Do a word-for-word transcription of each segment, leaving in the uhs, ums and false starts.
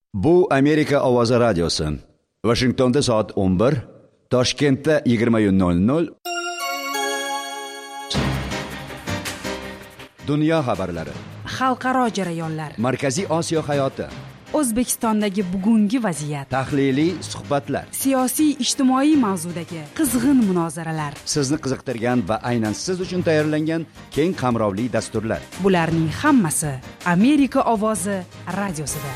Bu Amerika ovozi radiosi. Washingtonda soat o'n bir, Toshkentda yigirma nol nol. Dunyo xabarlari. Xalqaro jarayonlar. Markaziy Osiyo hayoti. O'zbekistondagi bugungi vaziyat. Tahliliy suhbatlar. Siyosiy ijtimoiy mavzudagi qizg'in munozaralar. Sizni qiziqtirgan va aynan siz uchun tayyorlangan keng qamrovli dasturlar. Bularning hammasi Amerika ovozi radiosida.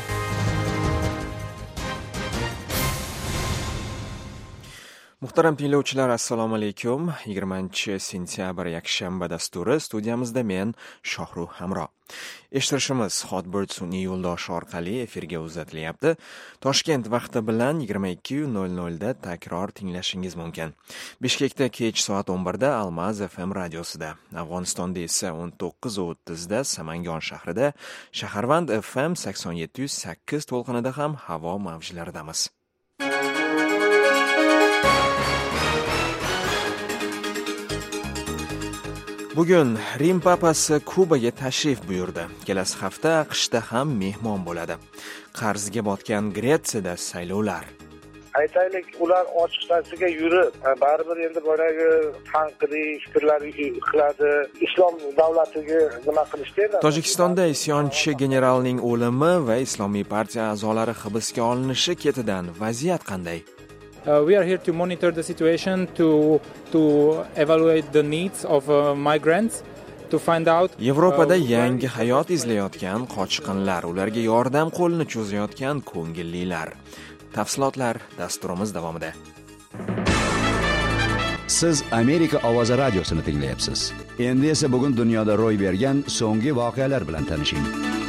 Muhtaram tinglovchilar, assalomu alaykum. yigirmanchi sentyabr yakshanba dasturi studiyamizda men Shohruh Hamro. Eshittirishimiz Hotbird sun'iy yo'ldoshi orqali efirga uzatilyapti. Toshkent vaqti bilan yigirma ikki nol nol da takror tinglashingiz mumkin. Bishkekda kech soat o'n bir da Almaz F M radiosida, Afg'onistonda esa o'n to'qqiz o'ttiz da Samangon shahrida, Shaharvand F M sakson yetti yuz sakkiz to'lqinida ham havo mavjlaridamiz. Bugun Rim papasi Kubaga tashrif buyurdi. Kelasi hafta AQShda ham mehmon bo'ladi. Qarzga botgan Gretsiyada saylovlar. Aytaylik, ular ochiqchasiga yurib, baribir endi boyagi tanqidiy fikrlar qiladi, islom davlatiga nima qilishdi. Tojikistonda isyonchi generalning o'limi va Islomiy partiya a'zolari hibsga olinishi ketidan vaziyat qanday? Uh, we are here to monitor the situation, to to evaluate the needs of uh, migrants, to find out. Yevropada yangi hayot izlayotgan qochqinlar, ularga yordam qo'lini cho'zayotgan ko'ngillilar. Tafsilotlar dasturimiz davomida. Siz Amerika ovozi radiosini tinglayapsiz. Endi esa bugun dunyoda ro'y bergan so'nggi voqealar bilan tanishing.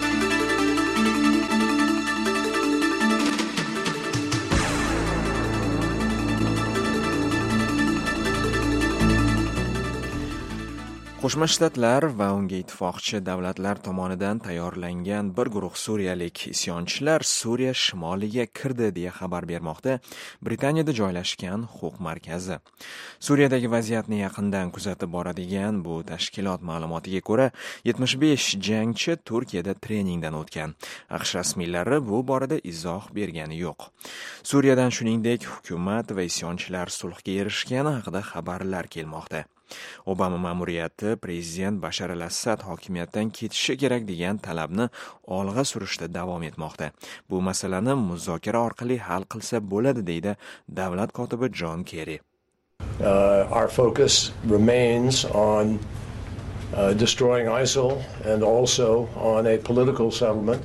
Qo'shma Shtatlar va unga ittifoqchi davlatlar tomonidan tayyorlangan bir guruh suriyalik isyonchilar Suriya shimoliga kirdi deya xabar bermoqda Britaniyada joylashgan huquq markazi. Suriyadagi vaziyatni yaqindan kuzatib boradigan bu tashkilot ma'lumotiga ko'ra, yetmish besh jangchi Turkiyada treningdan o'tgan. AQSh rasmiylari bu borada izoh bergani yo'q. Suriyadan shuningdek hukumat va isyonchilar sulhga erishgani haqida xabarlar kelmoqda. Obama ma'muriyati prezident Bashar al-Assad hokimiyatdan ketishi kerak degan talabni olg'a surishda davom etmoqda. Bu masalani muzokara orqali hal qilsa bo'ladi, deydi davlat kotibi John Kerry. Uh, our focus remains on uh, destroying ISIL and also on a political settlement.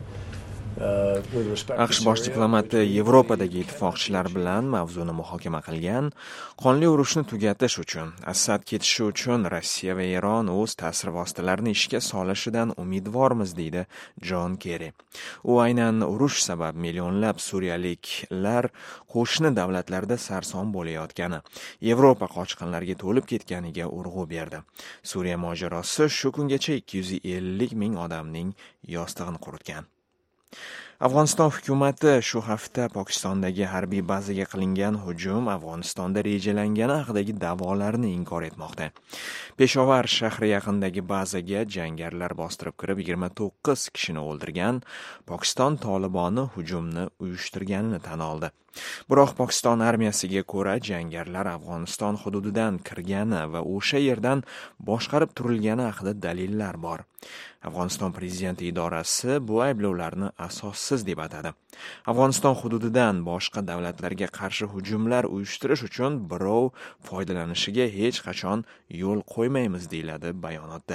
AQSh bosh diplomati Yevropadagi ittifoqchilar bilan mavzuni muhokama qilgan. Qonli urushni tugatish uchun, Assad ketishi uchun Rossiya va Eron o'z ta'sir vositalarini ishga solishidan umidvormiz, deydi John Kerry. U aynan urush sabab millionlab suriyaliklar qo'shni davlatlarda sarson bo'layotgani, Yevropa qochqinlarga to'lib ketganiga urg'u berdi. Suriya mojarosi shu kungacha ikki yuz ellik ming odamning yostig'ini quritgan. Afg'oniston hukumati shu hafta Pokistondagi harbiy bazaga qilingan hujum Afg'onistonda rejalangani haqidagi da'volarni inkor etmoqda. Peshovar shahri yaqinidagi bazaga jangarilar bostirib kirib yigirma to'qqiz kishini o'ldirgan. Pokiston Toliboni hujumni uyushtirganini tan oldi. Biroq Pokiston armiyasiga ko'ra jangarilar Afg'oniston hududidan kirgani va o'sha yerdan boshqarib turilgani haqida dalillar bor. Afg'oniston prezidenti idorasi bu ayblovlarni asossiz deb atadi. Afg'oniston hududidan boshqa davlatlarga qarshi hujumlar uyushtirish uchun birov foydalanishiga hech qachon yo'l qo'ymaymiz, deyiladi bayonotda.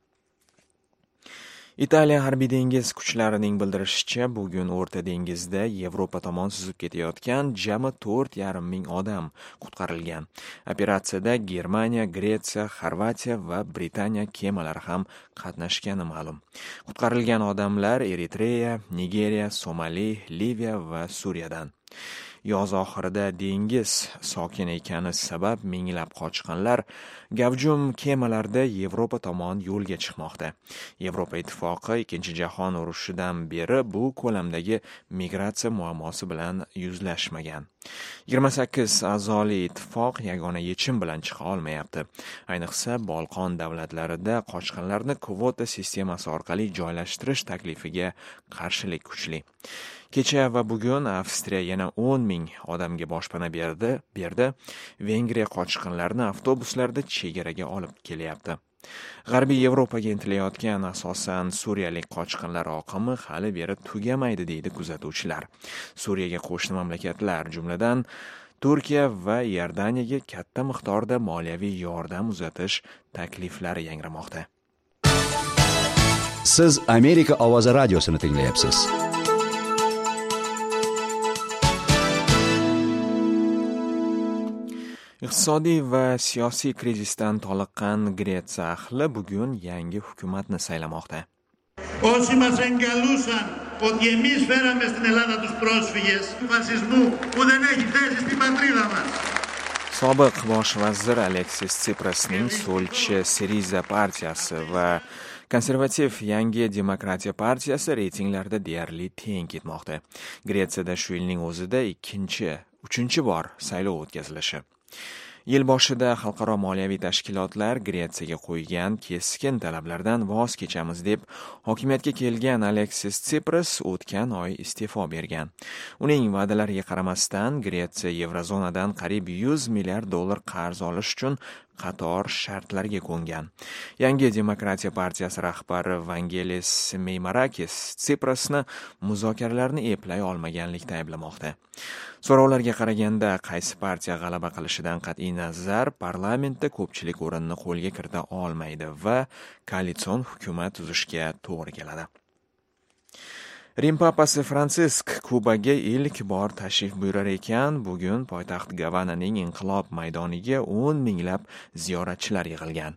Italiya harbiy dengiz kuchlarining bildirishicha, bugun O'rta dengizda Yevropa tomon suzib ketayotgan jami to'rt yarim ming odam qutqarilgan. Operatsiyada Germaniya, Gretsiya, Xorvatiya va Britaniya kemalari ham qatnashgani ma'lum. Qutqarilgan odamlar Eritreya, Nigeriya, Somali, Liviya va Suriyadan. Yoz oxirida dengiz sokin ekani sabab minglab qochqinlar gavjum kemalarda Yevropa tomon yo'lga chiqmoqda. Yevropa ittifoqi ikkinchi jahon urushidan beri bu ko'lamdagi migratsiya muammosi bilan yuzlashmagan. yigirma sakkiz a'zoli ittifoq yagona yechim bilan chiqa olmayapti. Ayniqsa, Bolqon davlatlarida qochqinlarni kvota sistemasi orqali joylashtirish taklifiga qarshilik kuchli. Kecha va bugun Avstriya yana o'n ming odamga boshpana berdi. berdi. Vengriya qochqinlarni avtobuslarda chegaraga olib kelyapti. G'arbiy Yevropaga intilayotgan asosan suriyalik qochqinlar oqimi hali beri tugamaydi deydi kuzatuvchilar. Suriyaga qo'shni mamlakatlar, jumladan Turkiya va Iordaniyaga katta miqdorda moliyaviy yordam uzatish takliflari yangramoqda. Siz Amerika ovozi radiosini tinglayapsiz. Iqtisodiy va siyosiy krizisdan toliqqan Gretsiya ahli bugun yangi hukumatni saylamoqda. Όσοι μας εγκαλούσαν ότι εμείς φέραμε στην Ελλάδα τους πρόσφυγες του φασισμού που δεν έχει θέση στην πατρίδα μας. Sobiq bosh vazir Aleksis Tsiprasning So'lchi Siriza partiyasi va konservativ Yangi demokratiya partiyasi reytinglarda deyarli teng ketmoqda. Gretsiyada shu yilning o'zida ikkinchi, uchinchi bor saylov o'tkazilishi. Yil boshida xalqaro moliyaviy tashkilotlar Gretsiyaga qo'ygan keskin talablardan voz kechamiz deb hokimiyatga kelgan Aleksis Tsipras o'tgan oy iste'fo bergan. Uning va'dalariga qaramasdan Gretsiya Yevrozonadan qariyb yuz milliard dollar qarz olish uchun qator shartlarga ko'ngan. Yangi demokratiya partiyasi rahbari Vangelis Meimarakis Tsiprasni muzokaralarni eplay olmaganlikda ayblamoqda. So'rovlarga qaraganda qaysi partiya g'alaba qilishidan qat'iy nazar parlamentda ko'pchilik o'rinni qo'lga kirita olmaydi va koalitsion hukumat tuzishga to'g'ri keladi. Rim papasi Fransisk Kubaga ilk bor tashrif buyurar ekan, bugun poytaxt Gavananing Inqilob maydoniga o'n minglab ziyoratchilar yig'ilgan.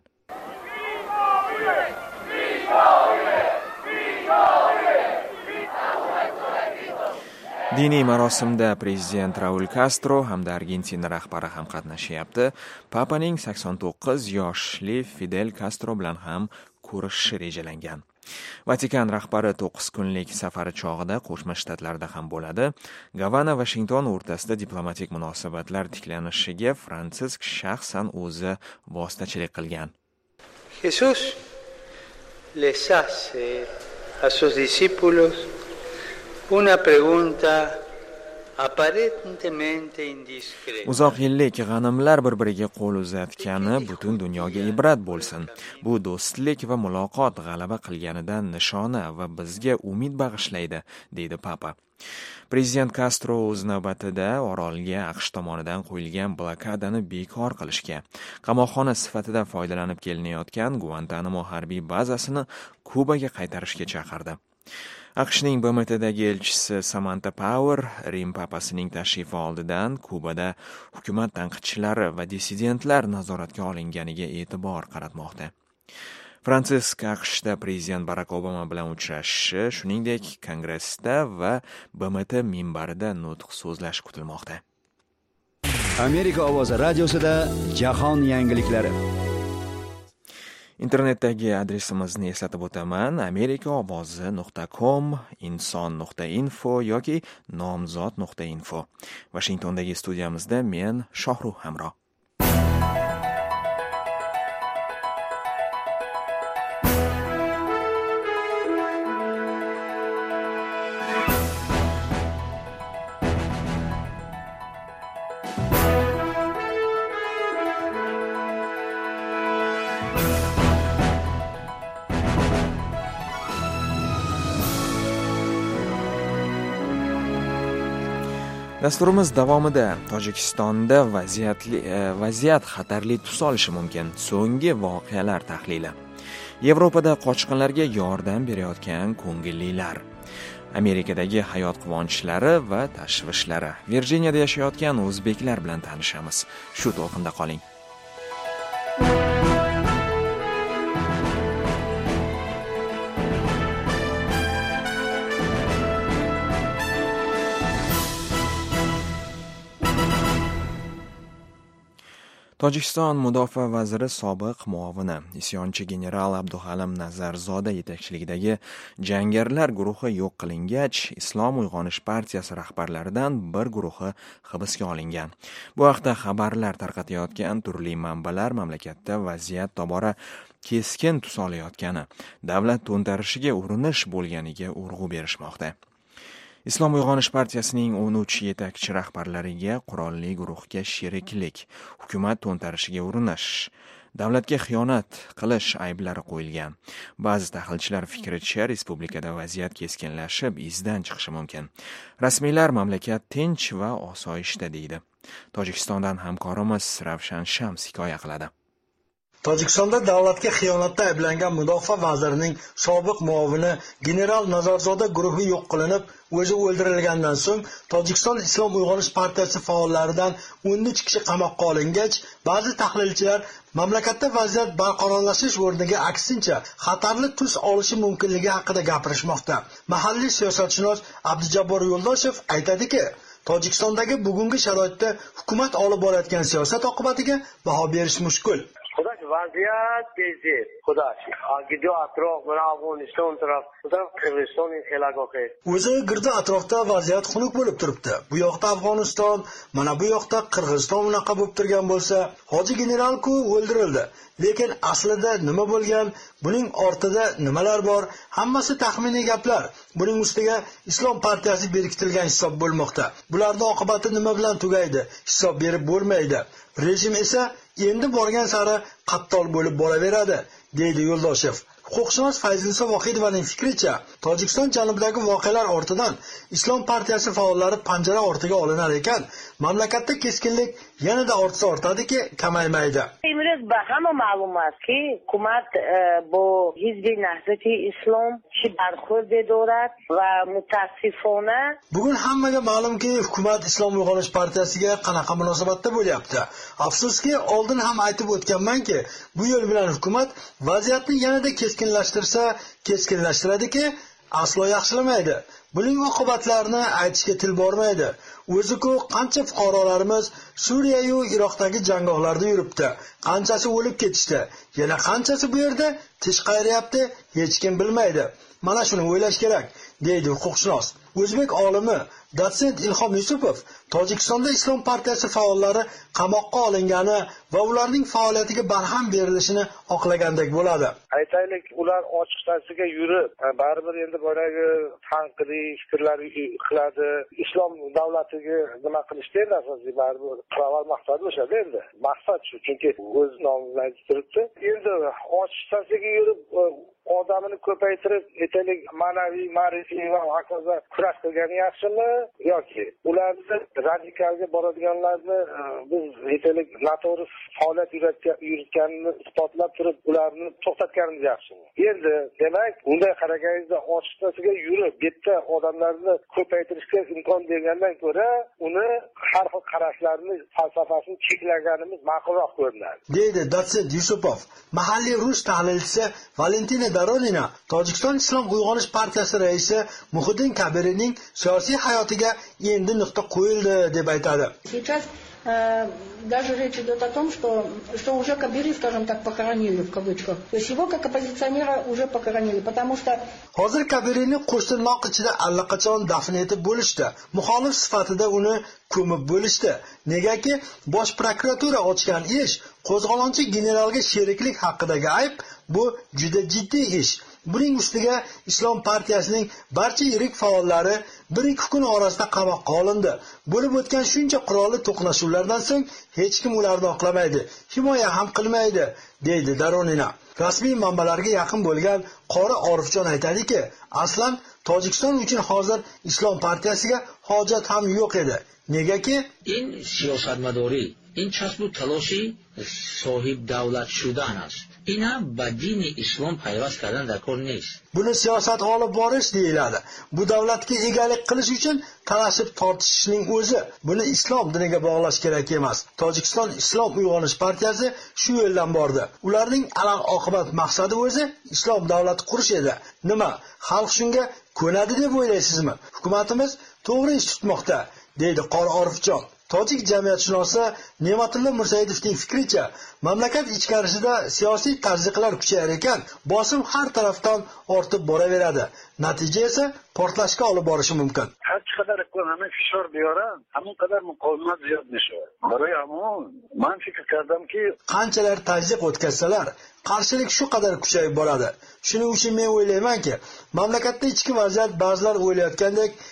Diniy marosimda prezident Raul Castro hamda Argentina rahbari ham qatnashyapti. Papaning sakson to'qqiz yoshli Fidel Castro bilan ham ko'rishishi rejalangan. Vatikan rahbari to'qqiz kunlik safari chog'ida Qo'shma Shtatlarda ham bo'ladi. Gavana Washington o'rtasida diplomatik munosabatlar tiklanishiga Fransisk shaxsan o'zi vositachilik qilgan. Jesús les hace a sus discípulos una pregunta aparentemente indiscreta. Uzoq yillik g'animlar bir-biriga qo'l uzatgani butun dunyoga ibrat bo'lsin. Bu do'stlik va muloqot g'alaba qilganidan nishona va bizga umid bag'ishlaydi, deydi Papa. Prezident Castro o'z navbatida orolga AQSh tomonidan qo'yilgan blokadani bekor qilishga, qamoqxona sifatida foydalanib kelinayotgan Guantanamo harbiy bazasini Kubaga qaytarishga chaqirdi. AQShning B M Tdagi elchisi Samantha Power Rim papasining tashrifi oldidan Kubada hukumat tanqidchilari va dissidentlar nazoratga olinganiga e'tibor qaratmoqda. Fransisk AQShda prezident Barack Obama bilan uchrashishi, shuningdek Kongressda va B M T minbarida nutq so'zlash kutilmoqda. Amerika ovozi radiosida jahon yangiliklari. Internetdagi adresimizni eslatib o'taman: amerika ovozi nuqta com, inson nuqta info yoki nomzod nuqta info. Washingtondagi studiyamizda men Shohruh Hamroh. Dasturimiz davomida Tojikistonda vaziyatli vaziyat xatarli tus olishi mumkin. So'nggi voqealar tahlili. Yevropada qochqinlarga yordam berayotgan ko'ngillilar. Amerikadagi hayot quvonchlari va tashvishlari. Virjiniyada yashayotgan o'zbeklar bilan tanishamiz. Shu to'lqinda qoling. Tojikiston mudofaa vaziri sobiq muovini isyonchi general Abduhalim Nazarzoda yetakchiligidagi jangarilar guruhi yo'q qilingach, Islom uyg'onish partiyasi rahbarlaridan bir guruhi hibsga olingan. Bu haqda xabarlar tarqatayotgan turli manbalar mamlakatda vaziyat tobora keskin tus olayotgani, davlat to'ntarishiga urinish bo'lganiga urg'u berishmoqda. Islom uyg'onish partiyasining o'n uch yetakchi rahbarlariga qurolli guruhga sheriklik, hukumat to'ntarishiga urinish, davlatga xiyonat qilish ayblari qo'yilgan. Ba'zi tahlilchilar fikricha, respublikada vaziyat keskinlashib, izdan chiqishi mumkin. Rasmiylar mamlakat tinch va osoyishta deydi. Tojikistondan hamkorimiz Ravshan Shams hikoya qiladi. Tojikistonda davlatga xiyonatda ayblangan mudofaa vazirining sobiq muovini general Nazarzoda guruhi yo'q qilinib, o'zi o'ldirilgandan so'ng Tojikiston Islom uyg'onish partiyasi faollaridan o'n uch kishi qamoqqa olingach, ba'zi tahlilchilar mamlakatda vaziyat barqarorlashish o'rniga aksincha xatarli tus olishi mumkinligi haqida gapirishmoqda. Mahalliy siyosatshunos Abdujabbor Yo'ldoshev aytadiki, Tojikistondagi bugungi sharoitda hukumat olib borayotgan siyosat oqibatiga baho berish mushkul. vaziyat tezdir. Xudosh. Gidiyor atrof, mana Afg'oniston taraf, bu taraf Qirg'iziston xelagohi. O'zi girdi atrofda vaziyat xunuk bo'lib turibdi. Bu yoqda Afg'oniston, mana bu yoqda Qirg'iziston unaqa bo'lib turgan bo'lsa, Hoji general-ku o'ldirildi. Lekin aslida nima bo'lgan, buning ortida nimalar bor, hammasi taxminiy gaplar. Buning ustiga Islom partiyasi berkitilgan hisob bo'lmoqda. Bularning oqibati nima bilan tugaydi? Hisob berib bo'lmaydi. Rejim esa endi borgan sari qattol bo'lib boraveradi, deydi Yo'ldoshev. Huquqshunos Fayzullo Vohidovaning fikricha, Tojikiston janubidagi voqealar ortidan Islom partiyasi faollari panjara ortiga olinar ekan, mamlakatda keskinlik yanada ortsa ortadiki, kamaymaydi. Imroz ba hamma ma'lum asti, hukumat bu Hizb-i Nahzat-i Islom chi barxurd dorad va mutassifona. Bugun hammaga ma'lumki, hukumat Islom uyg'onish partiyasiga qanaqa munosabatda bo'lyapti. Afsuski, oldin ham aytib o'tganmanki, bu yo'l bilan hukumat vaziyatni yanada keskinlashtirsa, keskinlashtiradiki, aslo yaxshilamaydi. Buning oqibatlarini aytishga til bormaydi. O'zi-ku qancha fuqarolarimiz Suriya va Iroqdagi janggohlarda yuribdi, qanchasi o'lib ketishdi, yana qanchasi bu yerda tish qayrayapti, hech kim bilmaydi. Mana shuni o'ylash kerak, deydi huquqshunos. O'zbek olimi dotsent Ilhom Yusupov Tojikistonda Islom partiyasi faollari qamoqqa olingani va ularning faoliyatiga barham berilishini oqlagandek bo'ladi. Aytaylik, ular ochiqchasiga yurib, baribir endi boyagi tanqidiy fikrlar qiladi. Islom davlatiga nima qilishda endi asosiy baribir qilgan maqsad o'shada endi. Maqsad shu, chunki o'z nomidan aytib turibdi. Endi ochiqchasiga yurib odamini ko'paytirib, aytaylik, ma'naviy, ma'rifiy va hokazo kurash qilgani yaxshimi yoki ularni radikalga boradiganlarni biz aytaylik noto'g'ri faoliyat yuritganini isbotlab turib, ularni to'xtatganimiz yaxshimi? Endi demak, unday qaraganingizda ochiqchasiga yurib, bitta odamlarni ko'paytirishga imkon bergandan ko'ra, uni har xil qarashlarni, falsafasini cheklaganimiz ma'qulroq ko'rinadi, deydi dotsent Yusupov. Mahalliy rus tahlilchisi Valentina Daronina Tojikiston Islom uyg'onish partiyasi raisi Muhiddin Kabirning siyosiy hayotiga endi nuqta qo'yildi deb aytadi. Сейчас даже речь идет о том, что, что уже Кабири, скажем так, похоронили в кавычках. То есть его как оппозиционера уже похоронили, потому что... Hozir Kabirini qo'shtirnoq ichida allaqachon dafn etib bo'lishdi. Muxolif sifatida uni ko'mib bo'lishdi. Negaki, bosh prokuratura ochgan ish qo'zg'olonchi generalga sheriklik haqidagi ayb bu juda jiddiy ish. Buning ustiga Islom partiyasining barcha yirik faollari bir ikki kun orasida qamoqqa olindi. Bo'lib o'tgan shuncha qurolli to'qnashuvlardan so'ng hech kim ularni oqlamaydi, himoya ham qilmaydi, deydi Daronina. Rasmiy manbalarga yaqin bo'lgan Qori Orifjon aytadiki, aslan Tojikiston uchun hozir Islom partiyasiga hojat ham yo'q edi. Negaki, in siyosatmadori, in kasbu taloshi sohib davlat shudan است. این هم با دین اسلام پیوست کردن در کار نیست. Buni siyosat olib borish deyiladi. Bu davlatga egalik qilish uchun talashib tortishishning o'zi. Buni islom diniga bog'lash kerak emas. Tojikiston Islom uyg'onish partiyasi shu yo'ldan bordi. Ularning alaq oqibat maqsadi o'zi islom davlati qurish edi. Nima? Xalq shunga ko'nadi deb o'ylaysizmi? Hukumatimiz to'g'ri ish tutmoqda, deydi Qori Orifjon. Tojik jamiyatshunosi Ne'matullo Mursayidovning fikricha, mamlakat ichkarisida siyosiy tarziqlar kuchayar ekan, bosim har tarafdan ortib boraveradi. Natija esa portlashga olib borishi mumkin. Har qadar ekonomiy fishor biyoran, hamon qadar muqovimat ziyod nishadi. Baraya hamon men fikr qildimki, qanchalar tajriba o'tkazsalar, qarshilik shu qadar kuchayib boradi. Shuning uchun men o'ylaymanki, mamlakatda ichki vaziyat ba'zilar o'ylayotgandek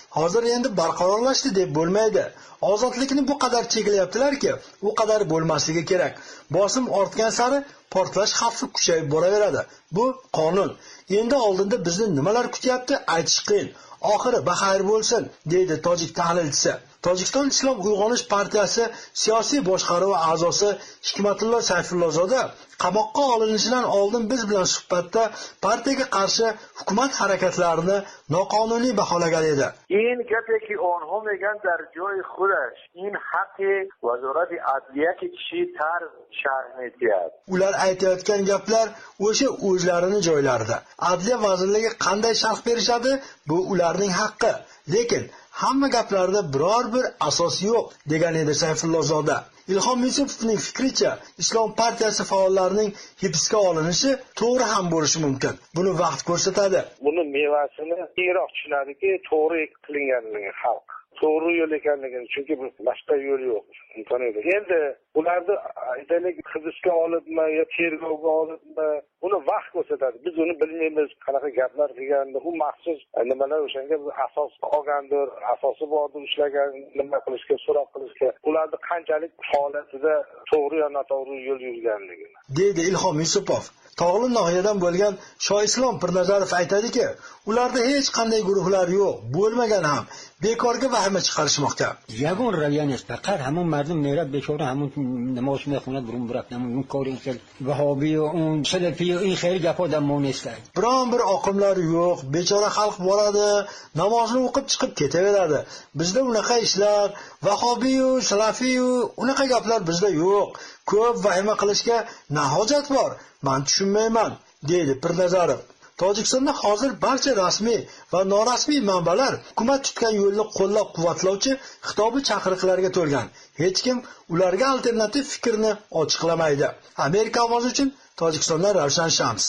hozir endi barqarorlashdi deb bo'lmaydi. Ozodlikni bu qadar cheklayaptilarki, u qadar bo'lmasligi kerak. Bosim ortgan sari portlash xavfi kuchayib boraveradi. Bu qonun. Endi oldinda bizni nimalar kutyapti aytish qiyin. Oxiri baxayr bo'lsin, deydi tojik tahlilchisi. Tojikiston Islom Uyg'onish partiyasi siyosiy boshqaruvi a'zosi Hikmatullo Sayfullozada qamoqqa olinishidan oldin biz bilan suhbatda partiyaga qarshi hukumat harakatlarini noqonuniy baholagan edi. این گپی که آنها میگن در جای خودش این حق وزارت عدلیه که چی تر شرح می‌دهد. Ular aytayotgan gaplar o'sha o'zlarini joylarida. Adliya vazirligi qanday sharh berishadi? Bu ularning haqqi. Lekin hamma gaplarda biror bir asos yo'q, degan edi Sayfullozada. Ilhom Yusupovning fikricha, Islom partiyasi faollarining hibsga olinishi to'g'ri ham bo'lishi mumkin. Buni vaqt ko'rsatadi. Buni mevasini keyinroq tushunadiki, to'g'ri qilinganligi xalq. To'g'ri yo'l ekanligini, chunki boshqa yo'l yo'q. Imkoniyati. Endi ularni aytaylik hibsga olibmi yo tergovga olibmi, buni vaqt ko'rsatadi. Biz uni bilmaymiz, qanaqa gaplar qilganda, u maxsus nimalar o'shanga asos olgandir, asosi bordir, ushlagan, nima qilishga, so'roq qilishga, ularni qanchalik holatida to'g'ri yo noto'g'ri yo'l yurganligini. Deydi Ilhom Yusupov. Tog'li nohiyadan bo'lgan Shoislom Pirnazarov aytadiki, ularda hech qanday guruhlar yo'q, bo'lmagan ham. Bekorga vahima chiqarishmoqda. Yagon raviyani است. faqat hamon mardum میرد bechora hamon namoz میخونه برون برفت اون کاری که وهابی و اون سلفی و این خیلی گپا دمون نیست. Biron bir oqimlar yo'q, bechora xalq boradi, namozni o'qib chiqib ketaveradi. Bizda unaqa ishlar, vahobiy va salafiy unaqa gaplar bizda yo'q. Ko'p vahima qilishga na hojat bor. Men tushunmayman, deydi Pirnazarov. Tojikistonda hozir barcha rasmiy va norasmiy manbalar hukumat tutgan yo'lni qo'llab-quvvatlovchi xitobiy chaqiriqlarga to'lgan. Hech kim ularga alternativ fikrni ochiqlamaydi. Amerika ovozi uchun Tojikistondan Ravshan Shams.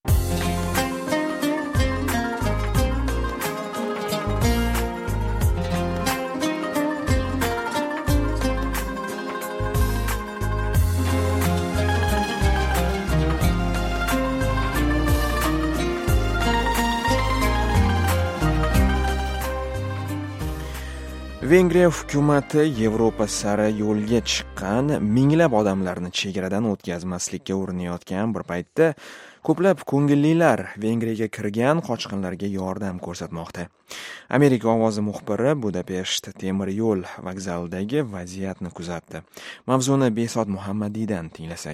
Vengriya hukumati Yevropa sari yo'lga chiqqan minglab odamlarni chegaradan o'tkazmaslikka urinayotgan bir paytda ko'plab ko'ngillilar Vengriyaga kirgan qochqinlarga yordam ko'rsatmoqda. Amerika ovozi muxbiri Budapesht temir yo'l vokzalidagi vaziyatni kuzatdi. Mavzuni Behzod Muhammadiydan tinglasak.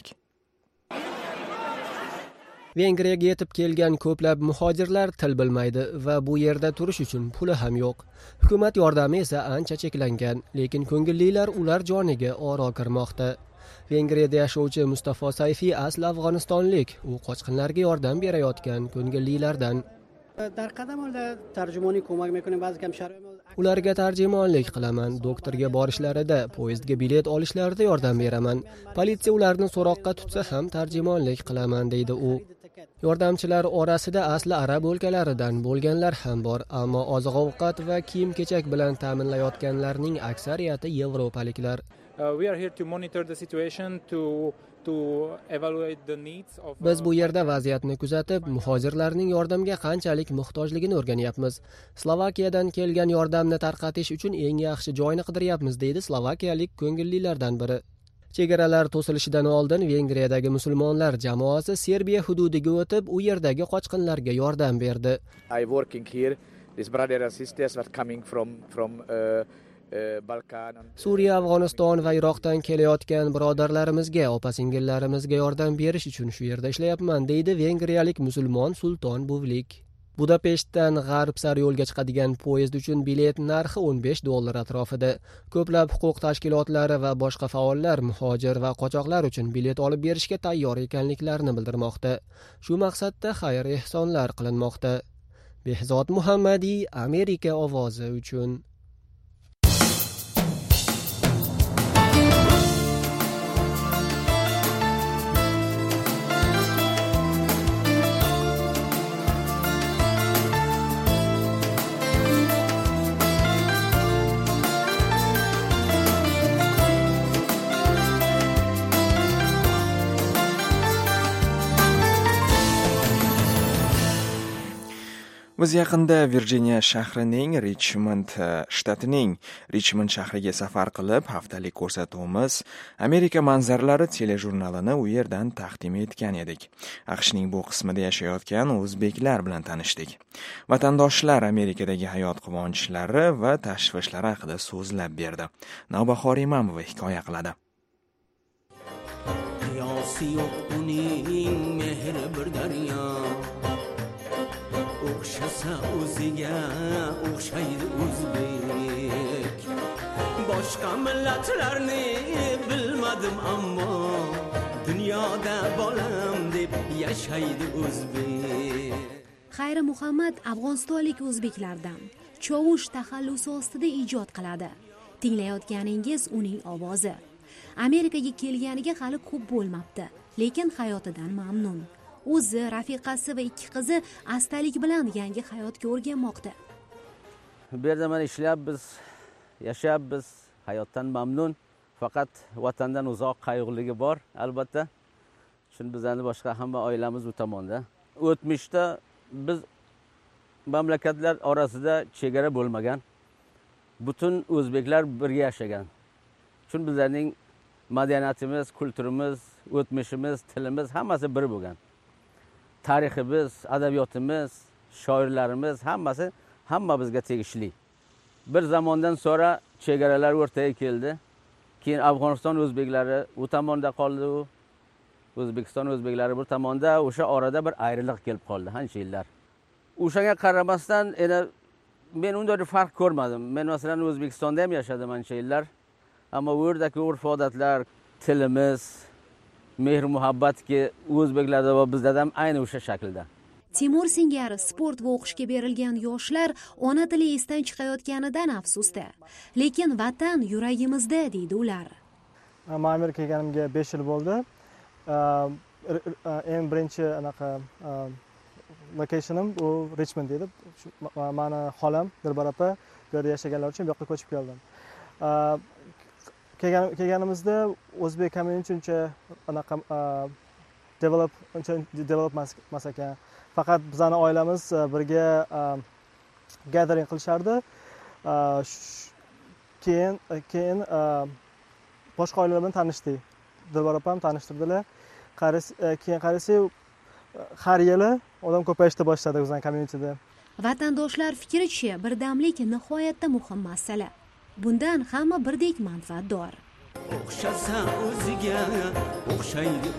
Vengriyaga yetib kelgan ko'plab muhojirlar til bilmaydi va bu yerda turish uchun puli ham yo'q. Hukumat yordami esa ancha cheklangan, lekin ko'ngillilar ular joniga oro kirmoqda. Vengriyada yashovchi Mustafo Sayfi asl Afg'onistonlik, u qochqinlarga yordam berayotgan ko'ngillilardan. در قدم ول ترجمانی کمک میکنیم بعضی کم شرایط Ularga tarjimonlik qilaman, doktorga borishlarida, poyezdga bilet olishlarida yordam beraman. Politsiya ularni so'roqqa tutsa ham tarjimonlik qilaman, deydi u. Yordamchilar orasida asli arab o'lkalaridan bo'lganlar ham bor, ammo oziq-ovqat va kiyim-kechak bilan ta'minlayotganlarning aksariyati yevropaliklar. We are here to monitor the situation to to evaluate the needs of Biz bu yerda vaziyatni kuzatib, muhojirlarning yordamga qanchalik muhtojligini o'rganyapmiz. Slovakiyadan kelgan yordamni tarqatish uchun eng yaxshi joyni qidiryapmiz, deydi slovakiyalik ko'ngillilardan biri. Chegaralar to'silishidan oldin Vengriyadagi musulmonlar jamoasi Serbiya hududiga o'tib, u yerdagi qochqinlarga yordam berdi. I working here. These brothers and sisters are coming from from uh, Suriya, Afg'oniston va Iroqdan kelayotgan birodarlarimizga, opa-singillarimizga yordam berish uchun shu yerda ishlayapman, deydi vengriyalik musulmon Sulton Buvlik. Budapeshtdan g'arb sari yo'lga chiqadigan poyezd uchun bilet narxi o'n besh dollar atrofida. Ko'plab huquq tashkilotlari va boshqa faollar muhojir va qochoqlar uchun bilet olib berishga tayyor ekanliklarini bildirmoqda. Shu maqsadda xayr-ehsonlar qilinmoqda. Behzod Muhammadiy, Amerika ovozi uchun. Biz yaqinda Virjiniya shahrining Richmond shtatining Richmond shahriga safar qilib, haftalik ko'rsatuvimiz Amerika manzaralari telejurnalini u yerdan taqdim etgan edik. AQShning bu qismida yashayotgan o'zbeklar bilan tanishdik. Vatandoshlar Amerikadagi hayot quvonchlari va tashvishlari haqida so'zlab berdi. Navbahor Imamova hikoya qiladi. Qiyosi yo'q uning mehri bir daryo. O'xshasa o'ziga o'xshaydi o'zbek. Boshqa millatlarni bilmadim ammo dunyoda bolam deb yashaydi o'zbek. Xayri Muhammad afg'onistonlik o'zbeklardan chovush taxallusi ostida ijod qiladi. Tinglayotganingiz uning ovozi. Amerikaga kelganiga hali ko'p bo'lmabdi, lekin hayotidan mamnun. O'zi, rafiqasi va ikki qizi astalik bilan yangi hayotga o'rganmoqda. Bu yerda mana ishlayapmiz, yashayapmiz, hayotdan mamnun. Faqat vatandan uzoq qayg'uligi bor, albatta. Chunki bizning boshqa hamma oilamiz bu tomonda. O'tmishda biz mamlakatlar orasida chegara bo'lmagan. Butun o'zbeklar birga yashagan. Chunki bizning madaniyatimiz, kulturimiz, o'tmishimiz, tilimiz hammasi bir bo'lgan. Tariximiz, adabiyotimiz, shoirlarimiz hammasi hamma bizga tegishli. Bir zamondan sonra chegaralar o'rtaga keldi. Keyin Afg'oniston o'zbeklari u tomonda qoldi, O'zbekiston o'zbeklari bir tomonda, o'sha orada bir ayriliq kelib qoldi ancha yillar. O'shanga qaramasdan ena men unday farq ko'rmadim. Men masalan O'zbekistonda ham yashadim ancha yillar. Ammo u yerdagi urf-odatlar, tilimiz, mehr muhabbatki o'zbeklarda va bizda ham ayni o'sha shaklda. Timur singari sport va o'qishga berilgan yoshlar ona tili esdan chiqayotganidan afsusda. Lekin vatan yuragimizda deydi ular. Men Amerikaga kelganimga besh yil bo'ldi. Eng birinchi anaqa locationim u Richmond edi. Meni xolam Dilbar opa bu yerda yashaganlar uchun bu yoqqa ko'chib keldim. Kelganimizda o'zbek community uncha anaqa develop uncha develop emas ekan. Faqat bizning oilamiz birga gathering qilishardi. Keyin keyin boshqa oilalar bilan tanishdik. Dilbar opam tanishtirdilar. Keyin qarasak har yili odam ko'payishda boshladi bizning communityda. Vatandoshlar fikricha birdamlik nihoyatda muhim masala. Bundan hamma birdek manfaatdor. O'xshasa o'ziga o'xshaydi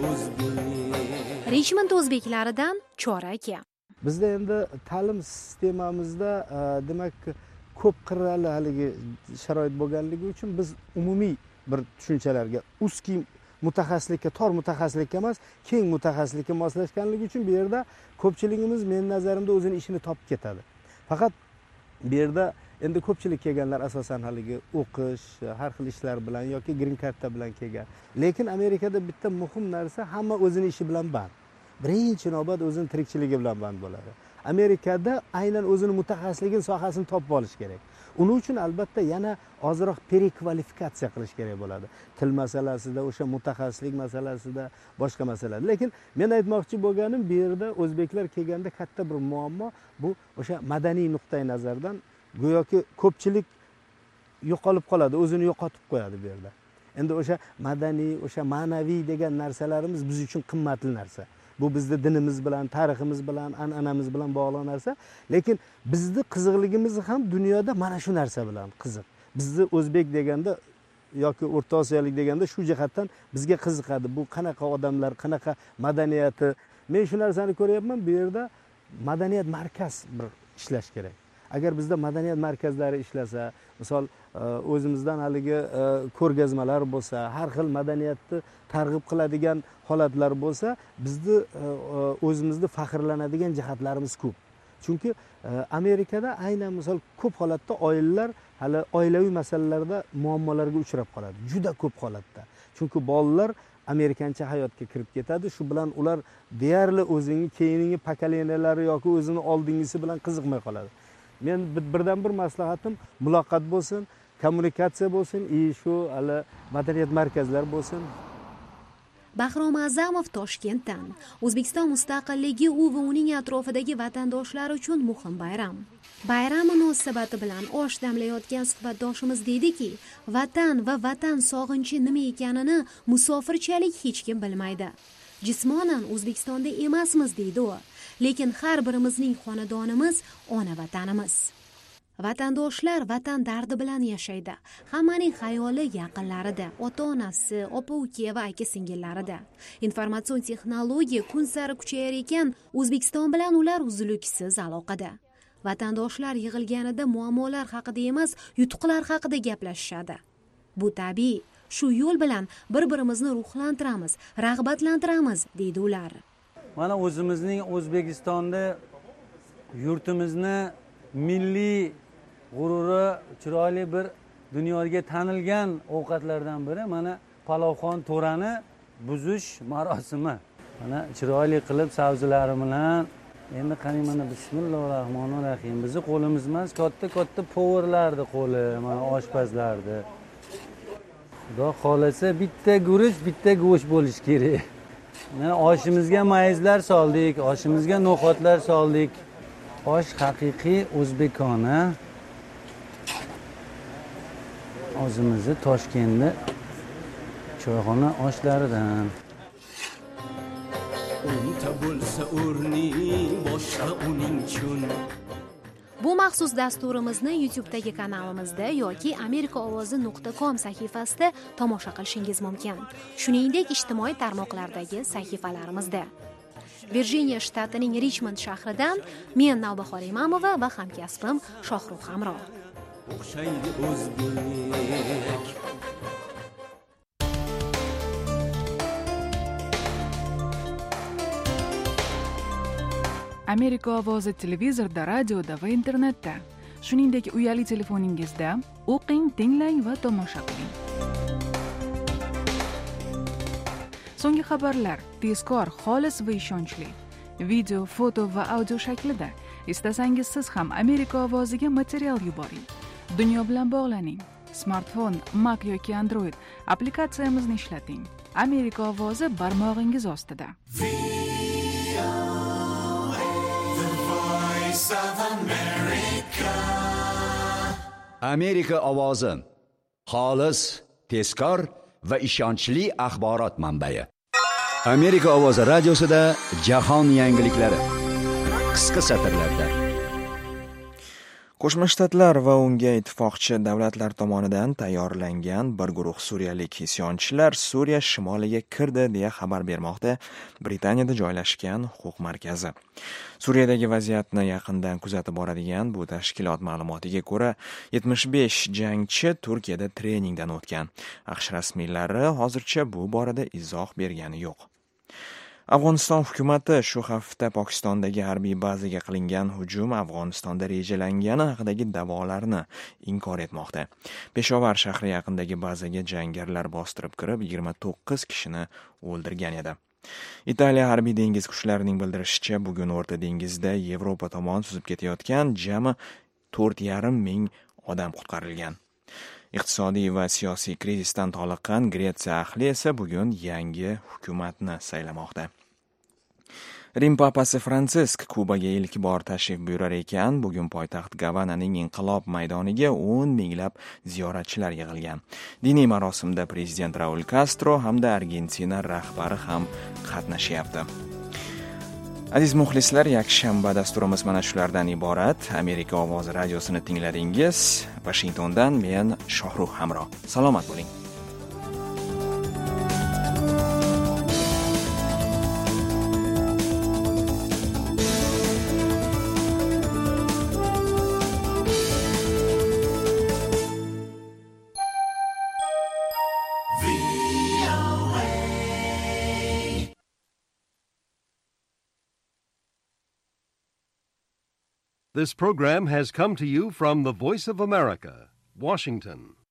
o'zbek. Richmond o'zbeklaridan Chora aka. Bizda endi ta'lim sistemamizda demak ko'p qirrali haligi sharoit bo'lganligi uchun biz umumiy bir tushunchalarga, uski mutaxassislikka, tor mutaxassislikka emas, keng mutaxassislikka moslashganligi uchun bu yerda ko'pchiligimiz men nazarimda o'zini ishini topib ketadi. Faqat bu yerda endi ko'pchilik kelganlar asosan haligi o'qish, har xil ishlar bilan yoki green card bilan kelgan. Lekin Amerikada bitta muhim narsa, hamma o'zini ishi bilan band. Birinchi navbat o'zining tirikchiligi bilan band bo'ladi. Amerikada aynan o'zining mutaxassisligini sohasini topib olish kerak. Uning uchun albatta yana ozroq prekvalifikatsiya qilish kerak bo'ladi. Til masalasida, o'sha mutaxassislik masalasida, boshqa masalalar. Lekin men aytmoqchi bo'lganim, bu yerda o'zbeklar kelganda katta bir muammo bu o'sha madaniy nuqtai nazardan go'yoki ko'pchilik yo'qolib qoladi, o'zini yo'qotib qo'yadi bu yerda. Endi o'sha madaniy, o'sha ma'naviy degan narsalarimiz biz uchun qimmatli narsa. Bu bizning dinimiz bilan, tariximiz bilan, an'anamiz bilan bog'liq narsa. Lekin bizning qiziqligimiz ham dunyoda mana shu narsa bilan qiziq. Bizni o'zbek deganda yoki O'rta Osiyolik deganda shu jihatdan bizga qiziqadi. Bu qanaqa odamlar, qanaqa madaniyati. Men shu narsani ko'ryapman, bu yerda madaniyat markaz bir ishlash kerak. Agar bizda madaniyat markazlari ishlasa, misol o'zimizdan haligi ko'rgazmalar bo'lsa, har xil madaniyatni targ'ib qiladigan holatlar bo'lsa, bizni o'zimizni faxrlanadigan jihatlarimiz ko'p. Chunki Amerikada aynan misol ko'p holatda oilalar hali oilaviy masalalarda muammolarga uchrab qoladi. Juda ko'p holatda. Chunki bolalar amerikancha hayotga kirib ketadi. Shu bilan ular deyarli o'zining keyingi pokoleniyalari yoki o'zining oldingisi bilan qiziqmay qoladi. Men birdan bir maslahatim muloqot bo'lsin, kommunikatsiya bo'lsin, i shu hali madaniyat markazlari bo'lsin. Bahrom A'zamov Toshkentdan. O'zbekiston mustaqilligi u va uning atrofidagi vatandoshlar uchun muhim bayram. Bayram munosabati bilan osh damlayotgan suhbatdoshimiz deydiki, vatan va vatan sog'inchi nima ekanini musofirchalik hech kim bilmaydi. Jismonan O'zbekistonda emasmiz deydi u, lekin har birimizning xonadonimiz ona vatanimiz. Vatandoshlar vatan dardi bilan yashaydi. Hammaning xayoli yaqinlarida, ota-onasi, opa-uka va aka-singillarida. Informatsion texnologiya kun sari kuchayar ekan, O'zbekiston bilan ular uzluksiz aloqada. Vatandoshlar yig'ilganida muammolar haqida emas, yutuqlar haqida gaplashishadi. Bu tabiiy. Shu yo'l bilan bir-birimizni ruhlantiramiz, rag'batlantiramiz, deydi ular. Mana o'zimizning O'zbekistonda yurtimizni milliy g'ururi chiroyli bir dunyoga tanilgan ovqatlardan biri mana palovxon to'rani buzish marosimi. Mana chiroyli qilib sabzilari bilan endi qani mana bismillahir rohmanir rohim. Bizni qo'limiz emas, katta-katta powerlarni qo'li, mana oshpazlarni. Xudo xolasa bitta guruch, bitta go'sht bo'lish kerak. Mana oshimizga mayizlar soldik, oshimizga no'xatlar soldik. Osh haqiqiy o'zbekona. O'zimizni Toshkentda choyxona oshlaridan. Bu maxsus dasturimizni YouTube'dagi kanalimizda yoki amerika ovozi nuqta com sahifasida tomosha qilishingiz mumkin. Shuningdek, ijtimoiy tarmoqlardagi sahifalarimizda. Virjiniya shtatining Richmond shahridan men Navbahor Imamova va hamkasbim Shohruh Hamro. Amerika ovozi televizorda, radioda va internetda. Shuningdek, uyali telefoningizda o'qing, tinglang va tomosha qiling. So'nggi xabarlar tezkor, xolis va ishonchli. Video, foto va audio shaklida. Istasangiz siz ham Amerika ovoziga material yuboring. Dunyo bilan bog'laning. Smartfon, Mac yoki Android applikatsiyamizni ishlating. Amerika ovozi barmog'ingiz ostida. Amerika ovozi xolis, tezkor va ishonchli axborot manbai. Amerika ovozi radiosida jahon yangiliklari qisqa satrlarda. Qo'shma Shtatlar va unga ittifoqchi davlatlar tomonidan tayyorlangan bir guruh suriyalik isyonchilar Suriya shimoliga kirdi deya xabar bermoqda Britaniyada joylashgan huquq markazi. Suriyadagi vaziyatni yaqindan kuzatib boradigan bu tashkilot ma'lumotiga ko'ra, yetmish besh jangchi Turkiyada treningdan o'tgan. AQSh rasmiylari hozircha bu borada izoh bergani yo'q. Afg'oniston hukumati shu hafta Pokistondagi harbiy bazaga qilingan hujum Afg'onistonda rejalangani haqidagi da'volarni inkor etmoqda. Peshovar shahri yaqinidagi bazaga jangarilar bostirib kirib, yigirma to'qqiz kishini o'ldirgan edi. Italiya harbiy dengiz kuchlarining bildirishicha, bugun O'rta dengizda Yevropa tomon suzib ketayotgan jami to'rt yarim ming odam qutqarilgan. Iqtisodiy va siyosiy krizisdan toliqqan Gretsiya ahli esa bugun yangi hukumatni saylamoqda. Rim papasi Fransisk Kubaga ilk bor tashrif buyurar ekan, bugun poytaxt Gavananing Inqilob maydoniga o'n minglab ziyoratchilar yig'ilgan. Diniy marosimda prezident Raul Castro hamda Argentina rahbari ham qatnashyapti. Aziz muxlislar, yakshanba dasturimiz mana shulardan iborat. Amerika ovozi radiosini tingladingiz. Washingtondan men Shohruh Hamro. Salomat bo'ling. This program has come to you from the Voice of America, Washington.